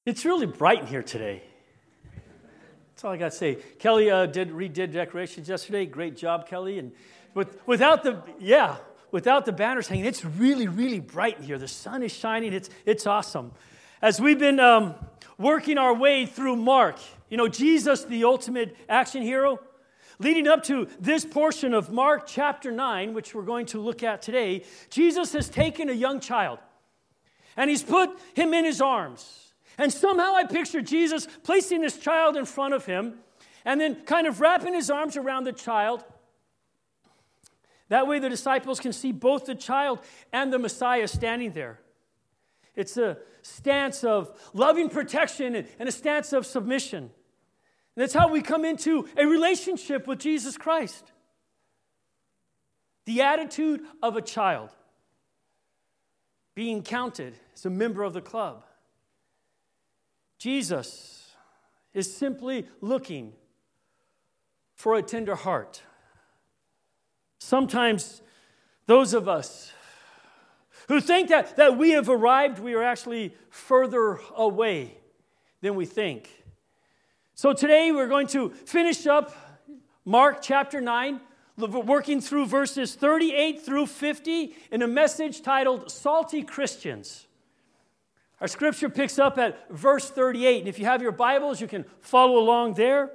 It's really bright in here today. That's all I got to say. Kelly redid decorations yesterday. Great job, Kelly. And without the banners hanging, it's really, really bright in here. The sun is shining. It's awesome. As we've been working our way through Mark, Jesus, the ultimate action hero, leading up to this portion of Mark chapter 9, which we're going to look at today, Jesus has taken a young child, and he's put him in his arms. And somehow I picture Jesus placing this child in front of him and then kind of wrapping his arms around the child. That way the disciples can see both the child and the Messiah standing there. It's a stance of loving protection and a stance of submission. And that's how we come into a relationship with Jesus Christ. The attitude of a child, being counted as a member of the club. Jesus is simply looking for a tender heart. Sometimes those of us who think that we have arrived, we are actually further away than we think. So today we're going to finish up Mark chapter 9, working through verses 38 through 50 in a message titled Salty Christians. Our scripture picks up at verse 38, and if you have your Bibles, you can follow along there.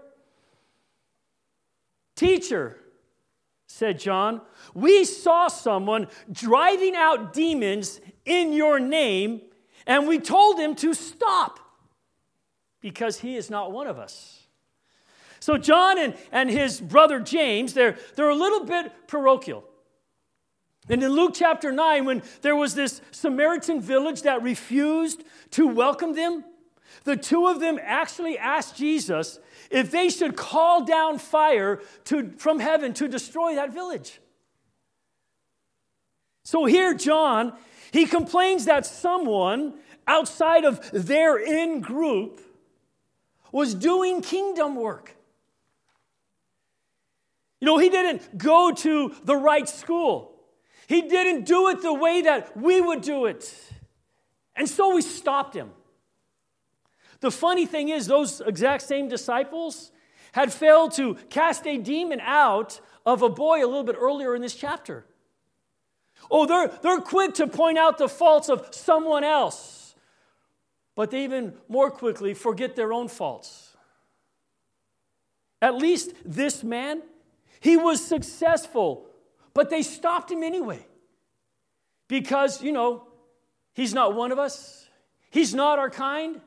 "Teacher," said John, "we saw someone driving out demons in your name, and we told him to stop, because he is not one of us." So John and his brother James, they're a little bit parochial. And in Luke chapter 9, when there was this Samaritan village that refused to welcome them, the two of them actually asked Jesus if they should call down fire from heaven to destroy that village. So here John, he complains that someone outside of their in-group was doing kingdom work. He didn't go to the right school. He didn't do it the way that we would do it. And so we stopped him. The funny thing is, those exact same disciples had failed to cast a demon out of a boy a little bit earlier in this chapter. Oh, they're quick to point out the faults of someone else, but they even more quickly forget their own faults. At least this man, he was successful, but they stopped him anyway. Because, he's not one of us. He's not our kind.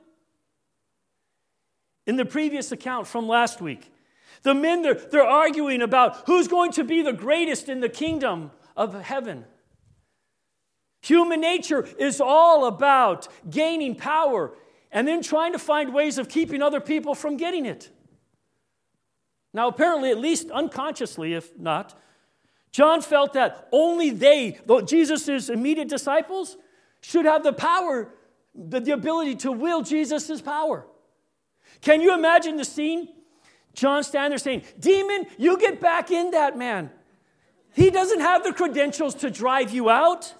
In the previous account from last week, the men, they're arguing about who's going to be the greatest in the kingdom of heaven. Human nature is all about gaining power and then trying to find ways of keeping other people from getting it. Now, apparently, at least unconsciously, if not, John felt that only they, Jesus' immediate disciples, should have the power, the ability to wield Jesus' power. Can you imagine the scene? John standing there saying, "Demon, you get back in that man. He doesn't have the credentials to drive you out."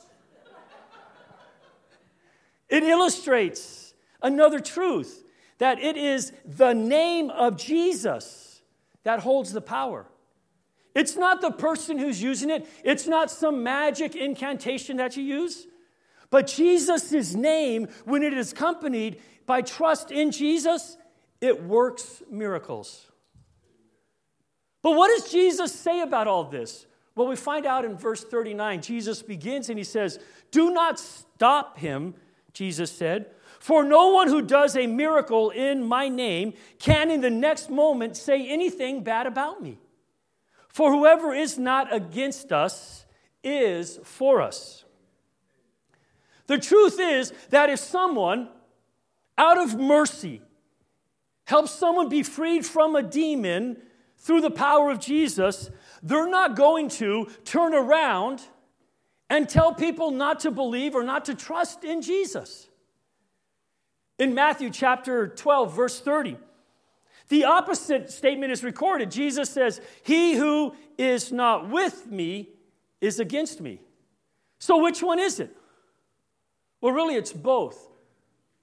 It illustrates another truth, that it is the name of Jesus that holds the power. It's not the person who's using it. It's not some magic incantation that you use. But Jesus' name, when it is accompanied by trust in Jesus, it works miracles. But what does Jesus say about all this? Well, we find out in verse 39. Jesus begins and he says, "Do not stop him," Jesus said, "for no one who does a miracle in my name can in the next moment say anything bad about me. For whoever is not against us is for us." The truth is that if someone, out of mercy, helps someone be freed from a demon through the power of Jesus, they're not going to turn around and tell people not to believe or not to trust in Jesus. In Matthew chapter 12, verse 30, the opposite statement is recorded. Jesus says, "He who is not with me is against me." So which one is it? Well, really, it's both.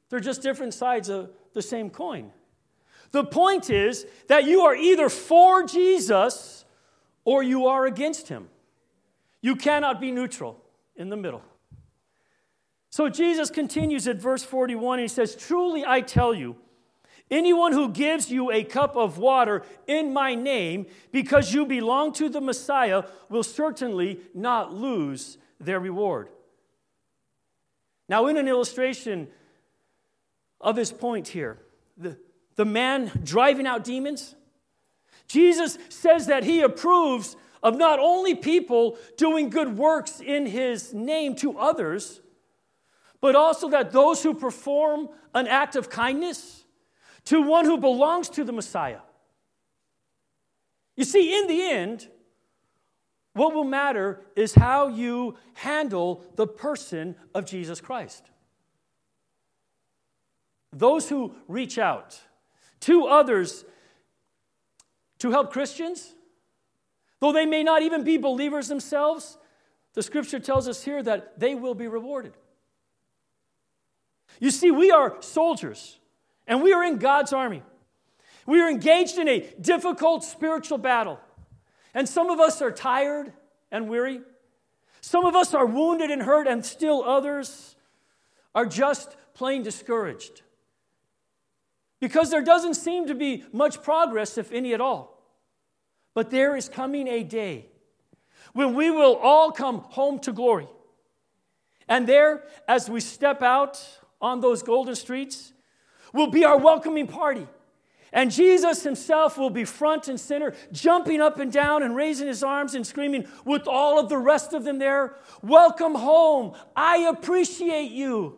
They're just different sides of the same coin. The point is that you are either for Jesus or you are against him. You cannot be neutral in the middle. So Jesus continues at verse 41, and he says, "Truly I tell you, anyone who gives you a cup of water in my name, because you belong to the Messiah, will certainly not lose their reward." Now, in an illustration of his point here, the man driving out demons, Jesus says that he approves of not only people doing good works in his name to others, but also that those who perform an act of kindness to one who belongs to the Messiah. You see, in the end, what will matter is how you handle the person of Jesus Christ. Those who reach out to others to help Christians, though they may not even be believers themselves, the scripture tells us here that they will be rewarded. You see, we are soldiers, and we are in God's army. We are engaged in a difficult spiritual battle. And some of us are tired and weary. Some of us are wounded and hurt, and still others are just plain discouraged. Because there doesn't seem to be much progress, if any at all. But there is coming a day when we will all come home to glory. And there, as we step out on those golden streets, will be our welcoming party. And Jesus himself will be front and center, jumping up and down and raising his arms and screaming with all of the rest of them there, "Welcome home. I appreciate you."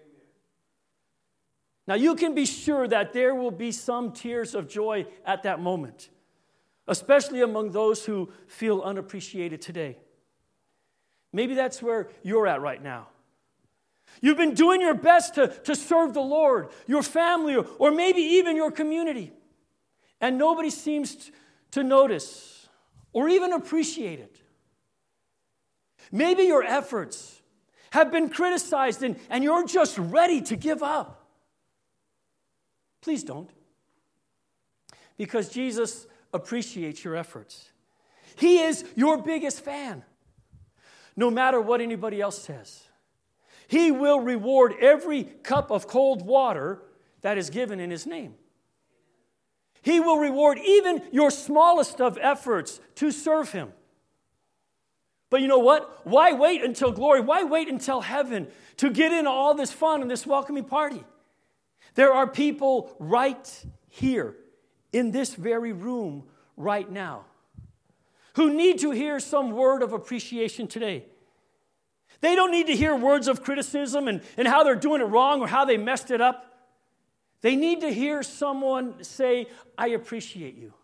Now, you can be sure that there will be some tears of joy at that moment, especially among those who feel unappreciated today. Maybe that's where you're at right now. You've been doing your best to serve the Lord, your family, or maybe even your community, and nobody seems to notice or even appreciate it. Maybe your efforts have been criticized and you're just ready to give up. Please don't. Because Jesus appreciates your efforts. He is your biggest fan, no matter what anybody else says. He will reward every cup of cold water that is given in his name. He will reward even your smallest of efforts to serve him. But you know what? Why wait until glory? Why wait until heaven to get in all this fun and this welcoming party? There are people right here in this very room right now who need to hear some word of appreciation today. They don't need to hear words of criticism and how they're doing it wrong or how they messed it up. They need to hear someone say, "I appreciate you.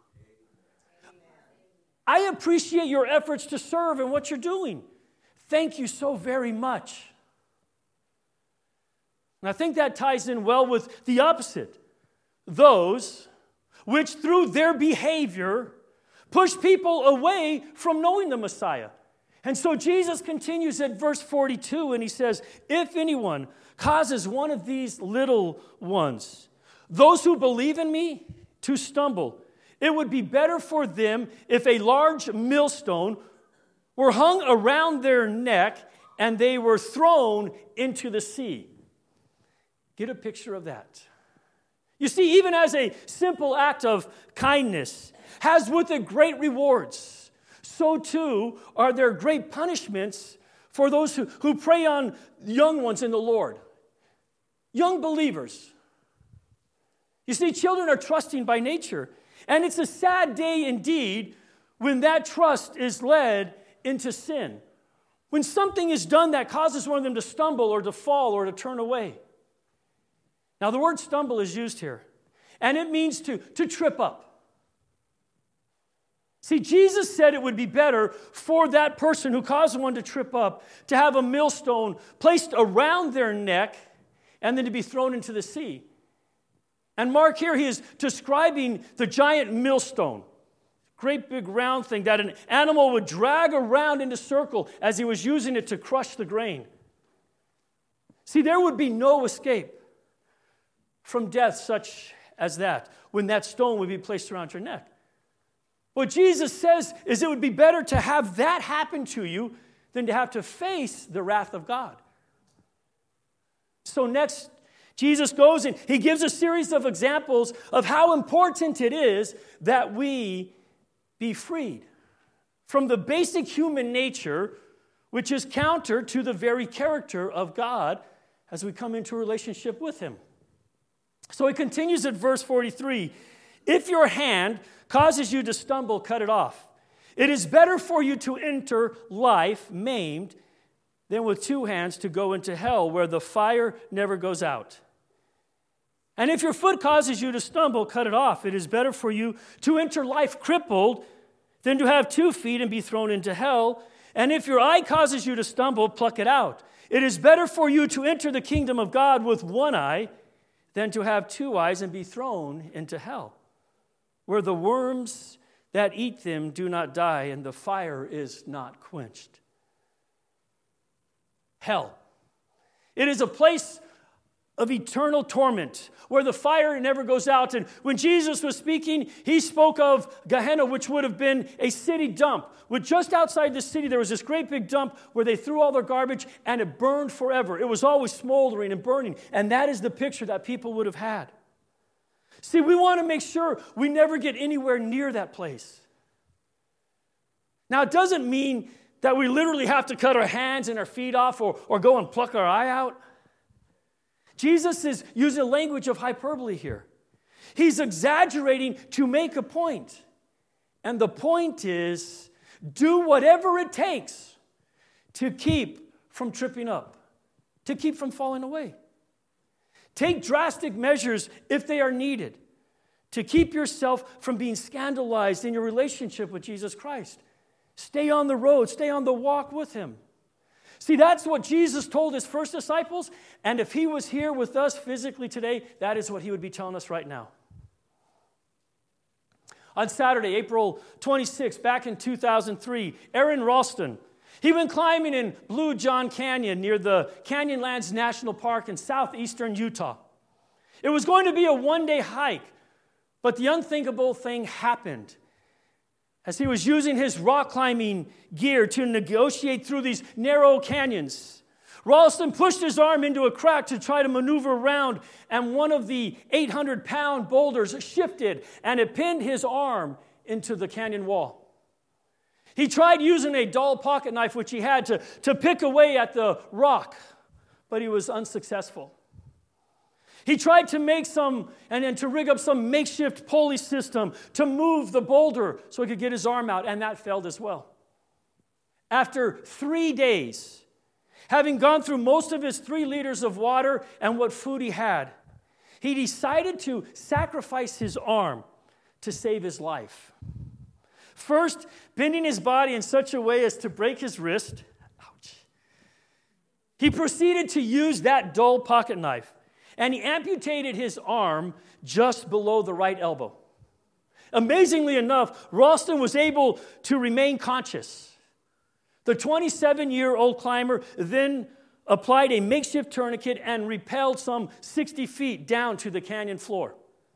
I appreciate your efforts to serve and what you're doing. Thank you so very much." And I think that ties in well with the opposite. Those which through their behavior push people away from knowing the Messiah. And so Jesus continues at verse 42, and he says, "If anyone causes one of these little ones, those who believe in me, to stumble, it would be better for them if a large millstone were hung around their neck and they were thrown into the sea." Get a picture of that. You see, even as a simple act of kindness has with it great rewards, so too are there great punishments for those who prey on young ones in the Lord. Young believers. You see, children are trusting by nature, and it's a sad day indeed when that trust is led into sin. When something is done that causes one of them to stumble or to fall or to turn away. Now, the word stumble is used here, and it means to trip up. See, Jesus said it would be better for that person who caused one to trip up to have a millstone placed around their neck and then to be thrown into the sea. And Mark here, he is describing the giant millstone, great big round thing that an animal would drag around in a circle as he was using it to crush the grain. See, there would be no escape. from death such as that, when that stone would be placed around your neck. What Jesus says is it would be better to have that happen to you than to have to face the wrath of God. So next, Jesus goes and he gives a series of examples of how important it is that we be freed from the basic human nature, which is counter to the very character of God as we come into a relationship with him. So he continues at verse 43, if your hand causes you to stumble, cut it off. It is better for you to enter life maimed than with two hands to go into hell where the fire never goes out. And if your foot causes you to stumble, cut it off. It is better for you to enter life crippled than to have 2 feet and be thrown into hell. And if your eye causes you to stumble, pluck it out. It is better for you to enter the kingdom of God with one eye than to have 2 eyes and be thrown into hell, where the worms that eat them do not die and the fire is not quenched. Hell. It is a place of eternal torment, where the fire never goes out. And when Jesus was speaking, he spoke of Gehenna, which would have been a city dump. With just outside the city, there was this great big dump where they threw all their garbage, and it burned forever. It was always smoldering and burning, and that is the picture that people would have had. See, we want to make sure we never get anywhere near that place. Now, it doesn't mean that we literally have to cut our hands and our feet off or go and pluck our eye out. Jesus is using a language of hyperbole here. He's exaggerating to make a point. And the point is, do whatever it takes to keep from tripping up, to keep from falling away. Take drastic measures if they are needed to keep yourself from being scandalized in your relationship with Jesus Christ. Stay on the road, stay on the walk with him. See, that's what Jesus told his first disciples, and if he was here with us physically today, that is what he would be telling us right now. On Saturday, April 26, back in 2003, Aaron Ralston, he went climbing in Blue John Canyon near the Canyonlands National Park in southeastern Utah. It was going to be a one-day hike, but the unthinkable thing happened. As he was using his rock climbing gear to negotiate through these narrow canyons, Ralston pushed his arm into a crack to try to maneuver around, and one of the 800-pound boulders shifted, and it pinned his arm into the canyon wall. He tried using a dull pocket knife, which he had, to pick away at the rock, but he was unsuccessful. He tried to make to rig up some makeshift pulley system to move the boulder so he could get his arm out, and that failed as well. After 3 days, having gone through most of his 3 liters of water and what food he had, he decided to sacrifice his arm to save his life. First, bending his body in such a way as to break his wrist. Ouch. He proceeded to use that dull pocket knife, and he amputated his arm just below the right elbow. Amazingly enough, Ralston was able to remain conscious. The 27-year-old climber then applied a makeshift tourniquet and rappelled some 60 feet down to the canyon floor.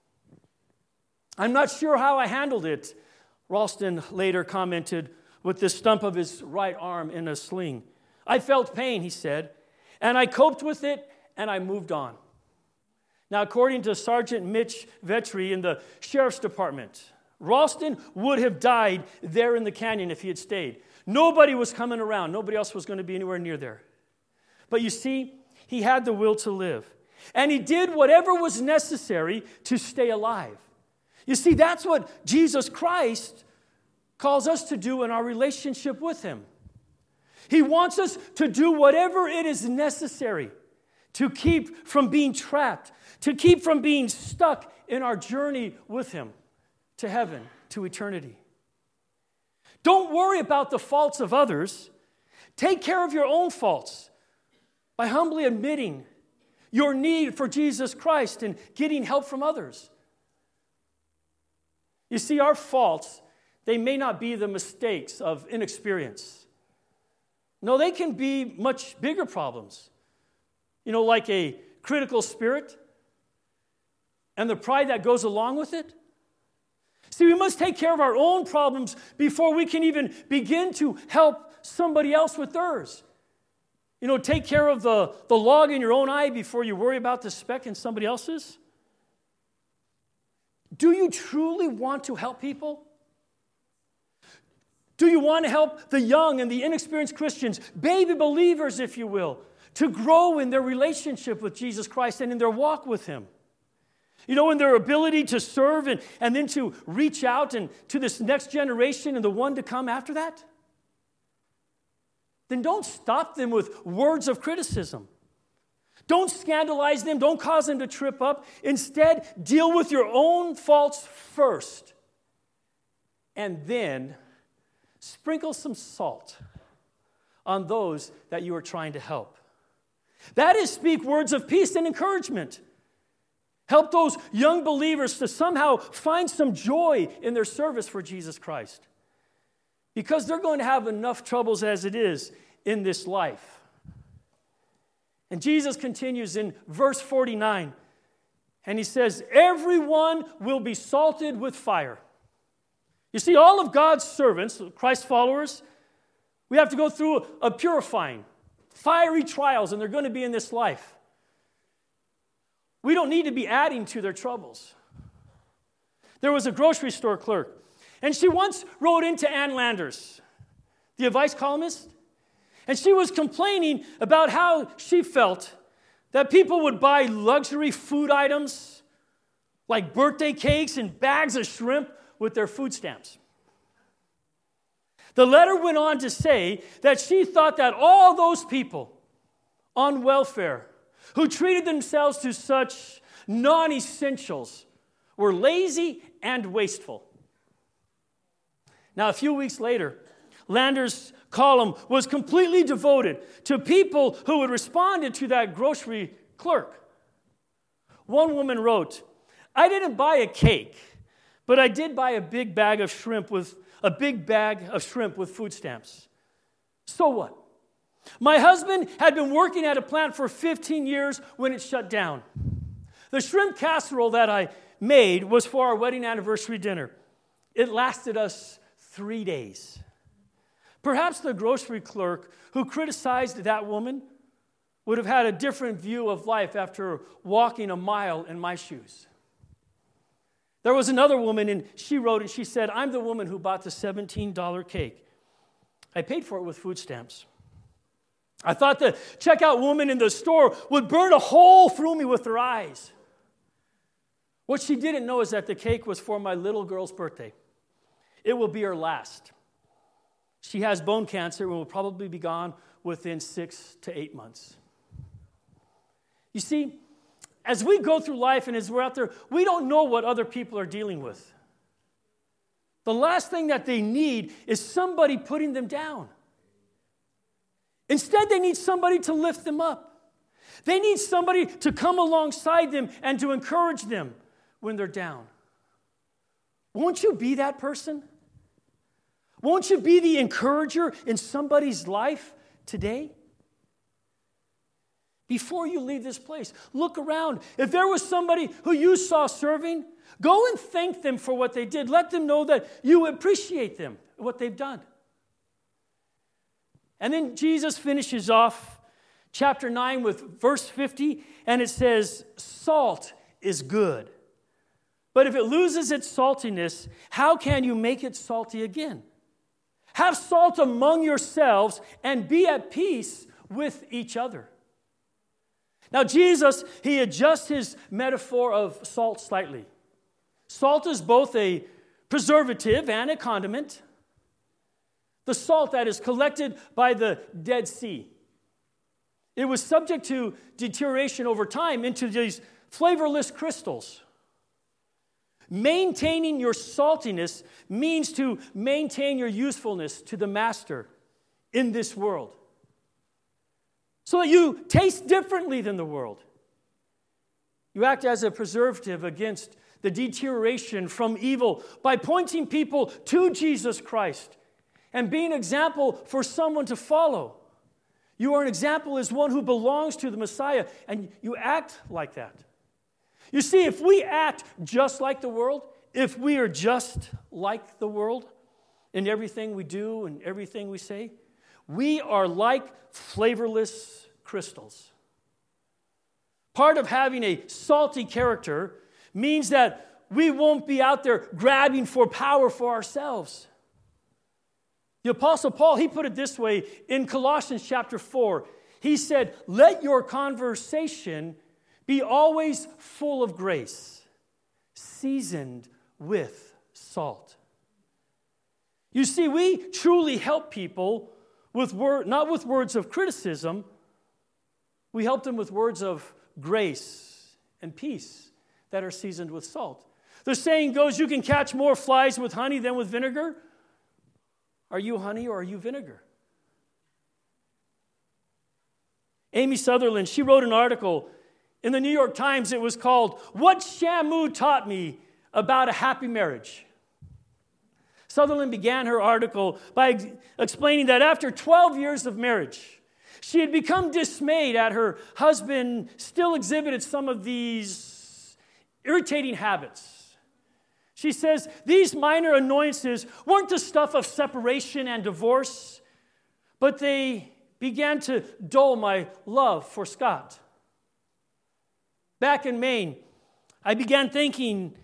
I'm not sure how I handled it, Ralston later commented, with the stump of his right arm in a sling. I felt pain, he said, and I coped with it, and I moved on. Now, according to Sergeant Mitch Vetri in the Sheriff's Department, Ralston would have died there in the canyon if he had stayed. Nobody was coming around. Nobody else was going to be anywhere near there. But you see, he had the will to live. And he did whatever was necessary to stay alive. You see, that's what Jesus Christ calls us to do in our relationship with him. He wants us to do whatever it is necessary to keep from being trapped, to keep from being stuck in our journey with him to heaven, to eternity. Don't worry about the faults of others. Take care of your own faults by humbly admitting your need for Jesus Christ and getting help from others. You see, our faults, they may not be the mistakes of inexperience. No, they can be much bigger problems. Like a critical spirit, and the pride that goes along with it? See, we must take care of our own problems before we can even begin to help somebody else with theirs. You know, take care of the log in your own eye before you worry about the speck in somebody else's. Do you truly want to help people? Do you want to help the young and the inexperienced Christians, baby believers, if you will, to grow in their relationship with Jesus Christ and in their walk with Him? You know, in their ability to serve and then to reach out and to this next generation and the one to come after that? Then don't stop them with words of criticism. Don't scandalize them. Don't cause them to trip up. Instead, deal with your own faults first. And then sprinkle some salt on those that you are trying to help. That is, speak words of peace and encouragement. Help those young believers to somehow find some joy in their service for Jesus Christ. Because they're going to have enough troubles as it is in this life. And Jesus continues in verse 49, and He says, everyone will be salted with fire. You see, all of God's servants, Christ's followers, we have to go through a purifying, fiery trials, and they're going to be in this life. We don't need to be adding to their troubles. There was a grocery store clerk, and she once wrote into Ann Landers, the advice columnist, and she was complaining about how she felt that people would buy luxury food items like birthday cakes and bags of shrimp with their food stamps. The letter went on to say that she thought that all those people on welfare who treated themselves to such non-essentials were lazy and wasteful. Now, a few weeks later, Landers' column was completely devoted to people who had responded to that grocery clerk. One woman wrote, I didn't buy a cake, but I did buy a big bag of shrimp with food stamps. So what? My husband had been working at a plant for 15 years when it shut down. The shrimp casserole that I made was for our wedding anniversary dinner. It lasted us 3 days. Perhaps the grocery clerk who criticized that woman would have had a different view of life after walking a mile in my shoes. There was another woman, and she wrote, and she said, I'm the woman who bought the $17 cake. I paid for it with food stamps. I thought the checkout woman in the store would burn a hole through me with her eyes. What she didn't know is that the cake was for my little girl's birthday. It will be her last. She has bone cancer and will probably be gone within 6 to 8 months. You see, as we go through life and as we're out there, we don't know what other people are dealing with. The last thing that they need is somebody putting them down. Instead, they need somebody to lift them up. They need somebody to come alongside them and to encourage them when they're down. Won't you be that person? Won't you be the encourager in somebody's life today? Before you leave this place, look around. If there was somebody who you saw serving, go and thank them for what they did. Let them know that you appreciate them, what they've done. And then Jesus finishes off chapter 9 with verse 50, and it says, salt is good. But if it loses its saltiness, how can you make it salty again? Have salt among yourselves and be at peace with each other. Now, Jesus, he adjusts his metaphor of salt slightly. Salt is both a preservative and a condiment. The salt that is collected by the Dead Sea. It was subject to deterioration over time into these flavorless crystals. Maintaining your saltiness means to maintain your usefulness to the master in this world. So that you taste differently than the world. You act as a preservative against the deterioration from evil by pointing people to Jesus Christ and being an example for someone to follow. You are an example as one who belongs to the Messiah, and you act like that. You see, if we act just like the world, if we are just like the world in everything we do and everything we say, we are like flavorless crystals. Part of having a salty character means that we won't be out there grabbing for power for ourselves. The Apostle Paul, he put it this way in Colossians chapter 4. He said, "Let your conversation be always full of grace, seasoned with salt." You see, we truly help people not with words of criticism. We help them with words of grace and peace that are seasoned with salt. The saying goes, you can catch more flies with honey than with vinegar. Are you honey or are you vinegar? Amy Sutherland, she wrote an article in the New York Times. It was called, "What Shamu Taught Me About a Happy Marriage." Sutherland began her article by explaining that after 12 years of marriage, she had become dismayed at her husband still exhibited some of these irritating habits. She says, these minor annoyances weren't the stuff of separation and divorce, but they began to dull my love for Scott. Back in Maine, I began thanking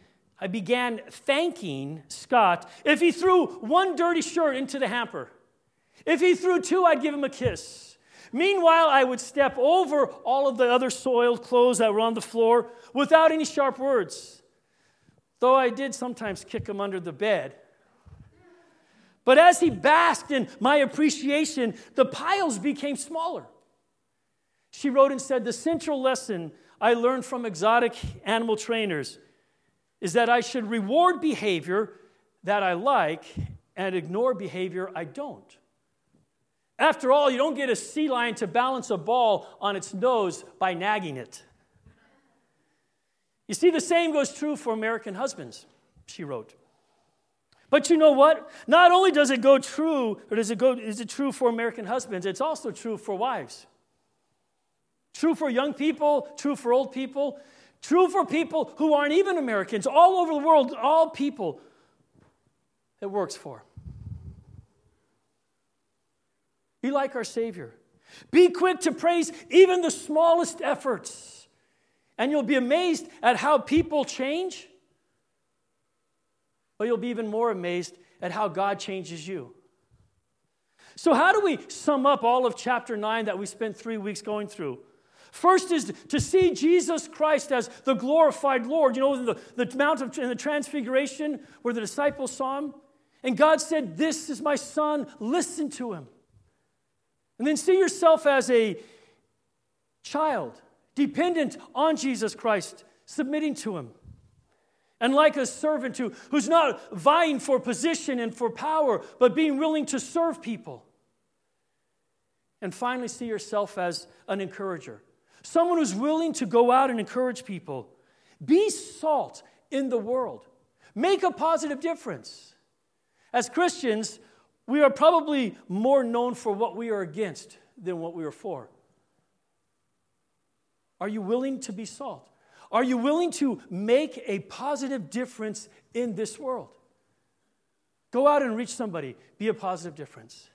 Scott if he threw one dirty shirt into the hamper. If he threw two, I'd give him a kiss. Meanwhile, I would step over all of the other soiled clothes that were on the floor without any sharp words, though I did sometimes kick him under the bed. But as he basked in my appreciation, the piles became smaller. She wrote and said, the central lesson I learned from exotic animal trainers is that I should reward behavior that I like and ignore behavior I don't. After all, you don't get a sea lion to balance a ball on its nose by nagging it. You see, the same goes true for American husbands, she wrote. But you know what? Not only is it true for American husbands, it's also true for wives. True for young people, true for old people, true for people who aren't even Americans, all over the world, all people it works for. Be like our Savior. Be quick to praise even the smallest efforts, and you'll be amazed at how people change, but you'll be even more amazed at how God changes you. So how do we sum up all of chapter 9 that we spent 3 weeks going through? First is to see Jesus Christ as the glorified Lord. You know, the Mount of the Transfiguration where the disciples saw him. And God said, this is my son, listen to him. And then see yourself as a child, dependent on Jesus Christ, submitting to him. And like a servant who's not vying for position and for power, but being willing to serve people. And finally, see yourself as an encourager. Someone who's willing to go out and encourage people. Be salt in the world. Make a positive difference. As Christians, we are probably more known for what we are against than what we are for. Are you willing to be salt? Are you willing to make a positive difference in this world? Go out and reach somebody. Be a positive difference.